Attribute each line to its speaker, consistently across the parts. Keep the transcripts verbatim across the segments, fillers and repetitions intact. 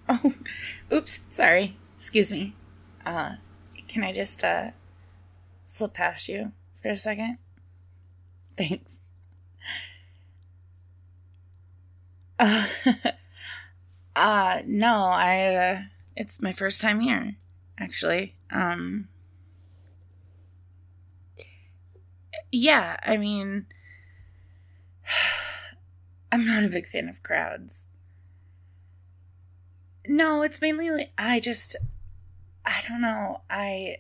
Speaker 1: Oh, oops, sorry. Excuse me. Uh, can I just, uh, slip past you for a second? Thanks. Uh, uh no, I, uh, it's my first time here, actually. Um, yeah, I mean, I'm not a big fan of crowds. No, it's mainly, like, I just, I don't know, I,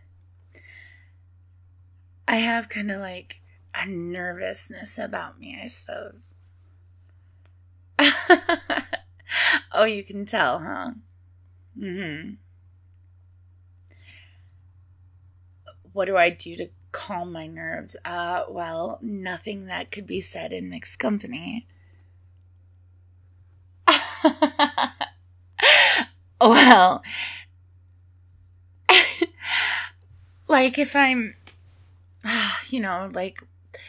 Speaker 1: I have kind of like a nervousness about me, I suppose. Oh, you can tell, huh? Mm-hmm. What do I do to calm my nerves? Uh, well, nothing that could be said in mixed company. Well, like if I'm, you know, like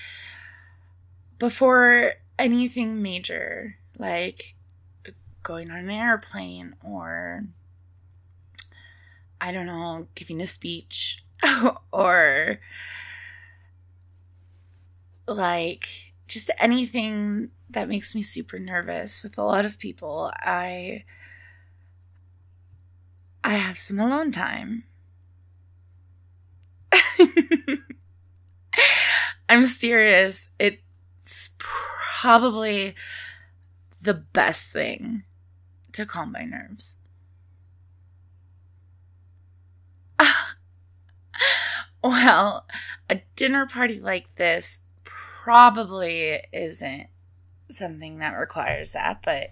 Speaker 1: before anything major, like going on an airplane or, I don't know, giving a speech or like just anything that makes me super nervous with a lot of people, I I have some alone time. I'm serious. It's probably the best thing to calm my nerves. Well, a dinner party like this probably isn't something that requires that, but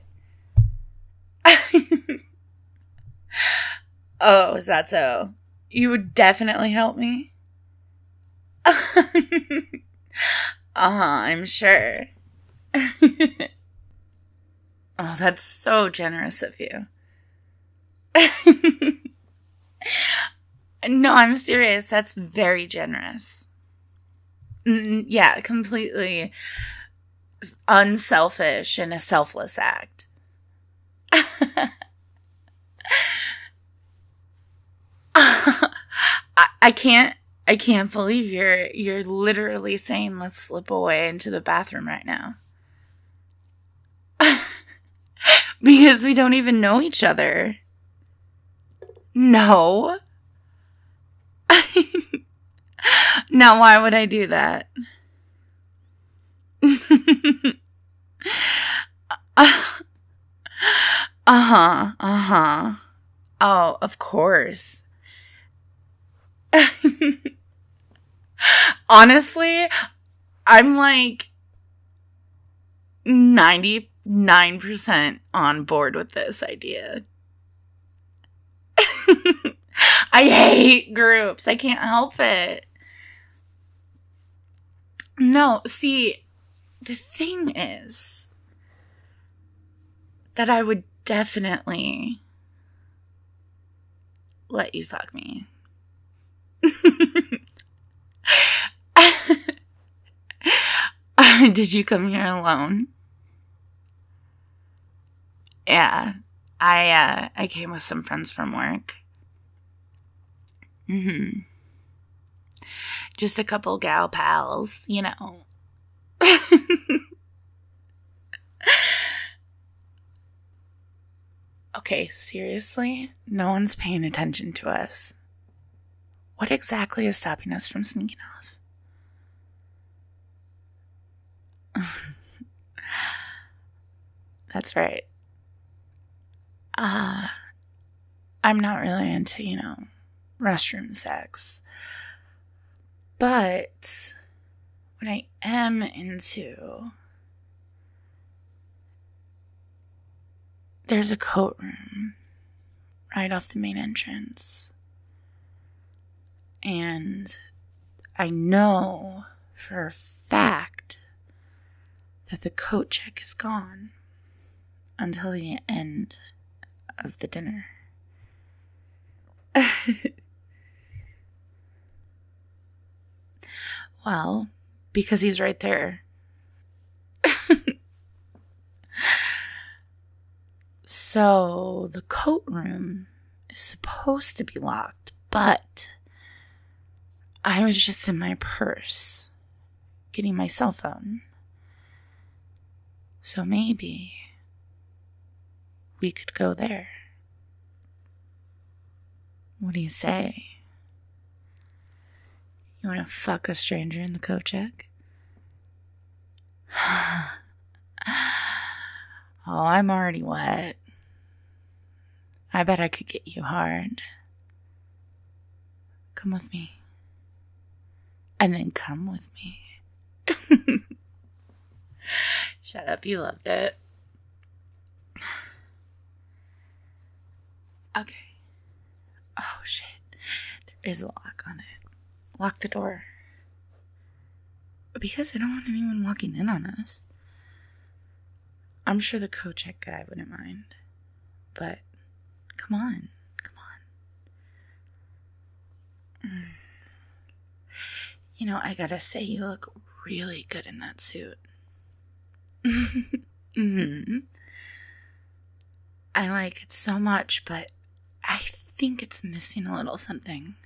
Speaker 1: oh, is that so? You would definitely help me? Uh-huh, I'm sure. Oh, that's so generous of you. No, I'm serious. That's very generous. Mm, yeah, completely unselfish and a selfless act. I, I can't I can't believe you're you're literally saying let's slip away into the bathroom right now. Because we don't even know each other. No. Now why would I do that? uh-huh. Uh-huh. Oh, of course. Honestly, I'm like ninety-nine percent on board with this idea. I hate groups. I can't help it. No, see, the thing is that I would definitely let you fuck me. Did you come here alone? Yeah, I uh, I came with some friends from work. Mm-hmm. Just a couple gal pals, you know. Okay, seriously? No one's paying attention to us. What exactly is stopping us from sneaking off? That's right. Uh, I'm not really into, you know, restroom sex. But what I am into, there's a coat room right off the main entrance. And I know for a fact that the coat check is gone until the end of the dinner. Well, because he's right there. So the coat room is supposed to be locked, but I was just in my purse getting my cell phone. So maybe we could go there. What do you say? You want to fuck a stranger in the coat check? Oh, I'm already wet. I bet I could get you hard. Come with me. And then come with me. Shut up, you loved it. Okay. Oh, shit. There is a lock on it. Lock the door. Because I don't want anyone walking in on us. I'm sure the coat check guy wouldn't mind. But, come on. Come on. You know, I gotta say, you look really good in that suit. Mm-hmm. I like it so much, but I think it's missing a little something.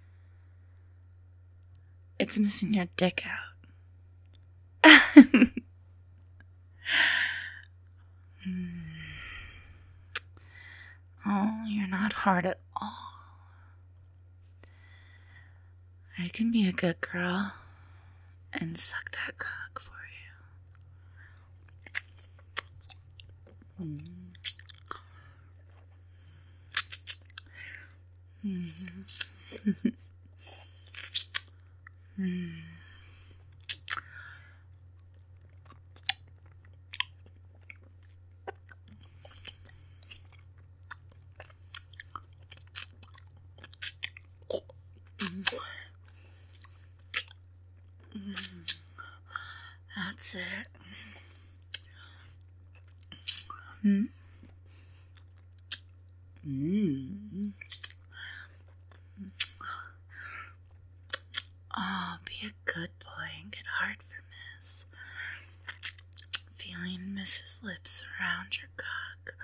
Speaker 1: It's missing your dick out. mm. Oh, you're not hard at all. I can be a good girl and suck that cock for you. Mm. Mm-hmm. mm. That's it. Hmm? Mm. Oh, be a good boy and get hard for Miss. Feeling Missus Lips around your cock.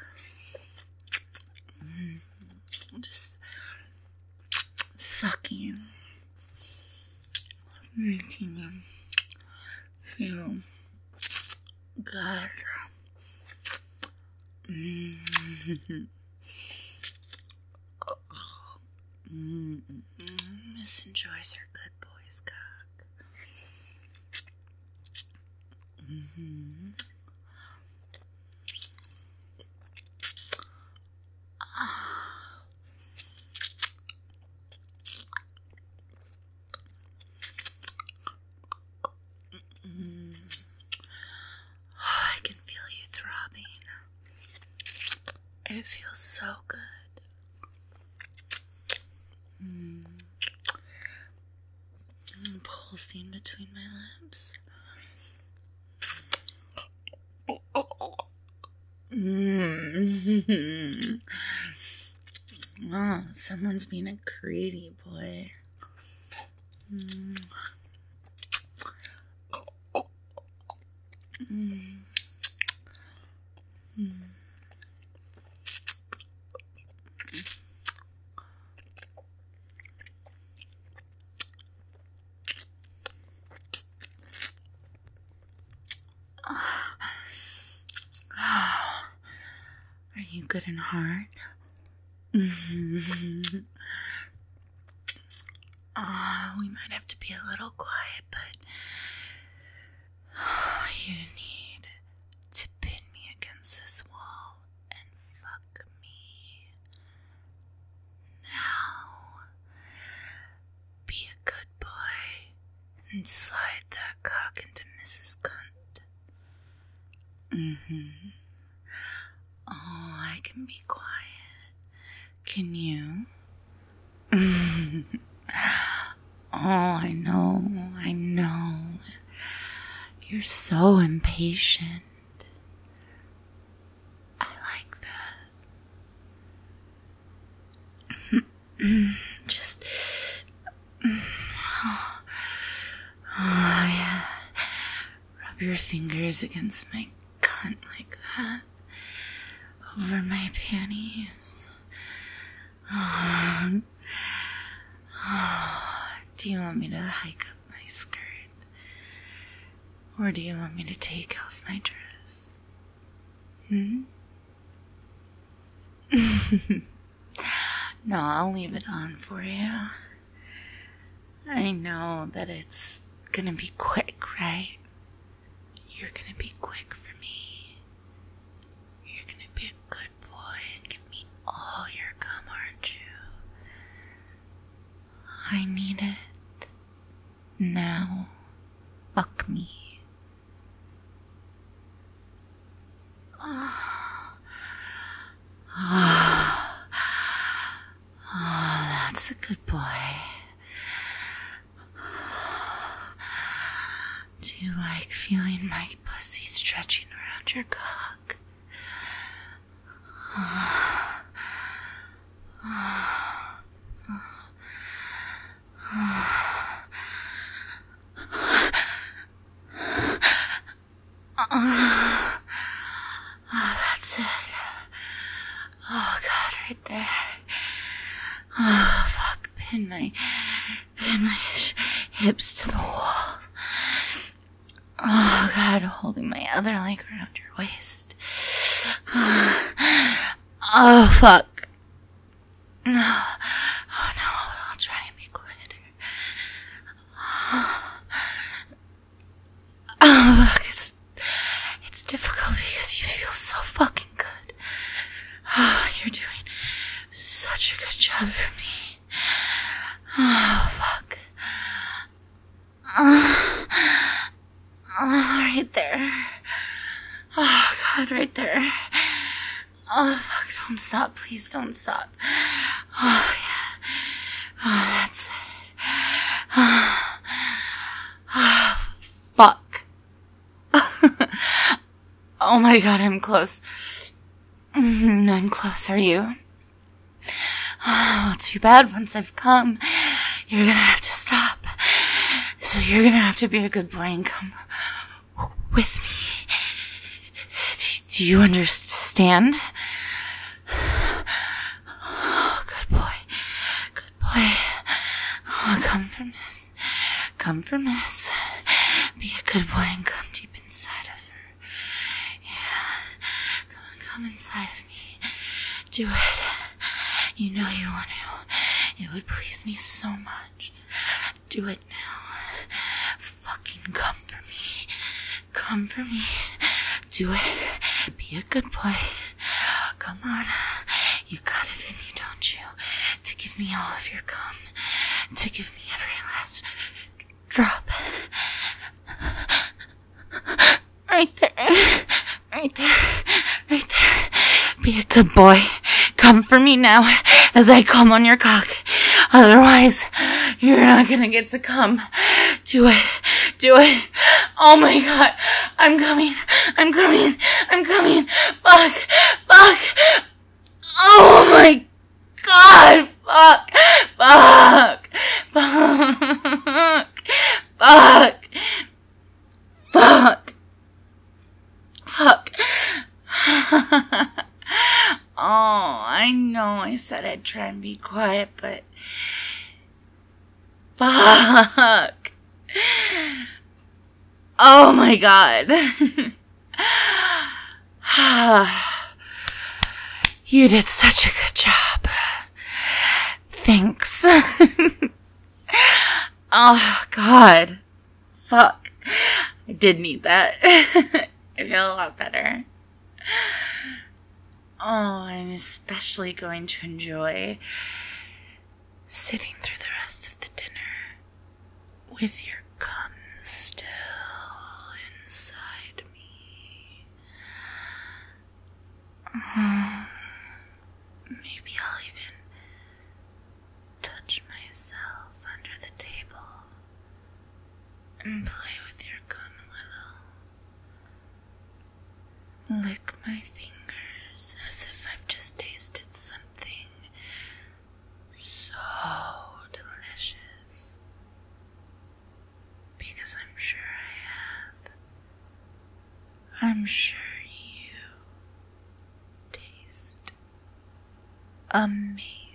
Speaker 1: Mm. Just sucking. Making him feel good. Mm-hmm. Mm-hmm. Miss enjoys her good boy's cock. Mm-hmm. Ah. Mm. Oh, I can feel you throbbing. It feels so good. Mm. Mm, pulsing between my lips. Mm. Oh, someone's being a greedy boy. Mm. Mm. Mm. Are you good and hard? Mm-hmm. Oh, we might have to be a little quiet, but oh, you need to pin me against this wall and fuck me. Now, be a good boy and slide that cock into Missus Cunt. Mm-hmm. Oh, I can be quiet. Can you? Oh, I know, I know. You're so impatient. I like that. Just... Oh, yeah. Rub your fingers against my cunt like that. over my panties. Oh. Oh. Do you want me to hike up my skirt? Or do you want me to take off my dress? Hmm? No, I'll leave it on for you. I know that it's gonna be quick, right? You're gonna be quick for me. You're gonna be a good boy and give me all your cum, aren't you? I need it. Now, fuck me. Oh, oh, oh, that's a good boy. Do you like feeling my pussy stretching around your cock? Oh, oh, oh, oh, that's it. Oh, God, right there. Oh, fuck, pin my, pin my hips to the wall. Oh, God, holding my other leg around your waist. Oh, fuck. Oh, no, I'll try and be quieter. Oh, fuck, it's, it's difficult because you feel so fucking good. Oh, you're doing such a good job for me. Oh, fuck. Oh, oh, right there. Oh, God, right there. Oh, fuck, don't stop. Please don't stop. Oh, yeah. Oh, that's it. Oh, oh fuck. Oh, my God, I'm close. I'm close. Are you? Oh, too bad. Once I've come, you're gonna have to stop. So you're gonna have to be a good boy and come with me. Do, do you understand? Oh, good boy. Good boy. Oh, come for Miss. Come for Miss. Be a good boy and come deep inside of her. Yeah. Come, come inside of me. Do it. You know you want to. It would please me so much. Do it now. Fucking come for me. Come for me. Do it. Be a good boy. Come on. You got it in you, don't you? To give me all of your cum. To give me every last drop. Right there. Right there. Right there. Be a good boy. Come for me now as I come on your cock. Otherwise, you're not gonna get to come. Do it. Do it. Oh my God. I'm coming. I'm coming. I'm coming. Fuck. Fuck. Oh my God. Fuck. Fuck. Fuck. Fuck. Fuck. Fuck. Oh, I know I said I'd try and be quiet, but fuck. Oh my God. You did such a good job. Thanks. Oh God. Fuck. I did need that. I feel a lot better. Oh, I'm especially going to enjoy sitting through the rest of the dinner with your cum still inside me. Uh, maybe I'll even touch myself under the table and play with your cum a little. Lick my fingers as if I've just tasted something so delicious. Because I'm sure I have. I'm sure you taste amazing.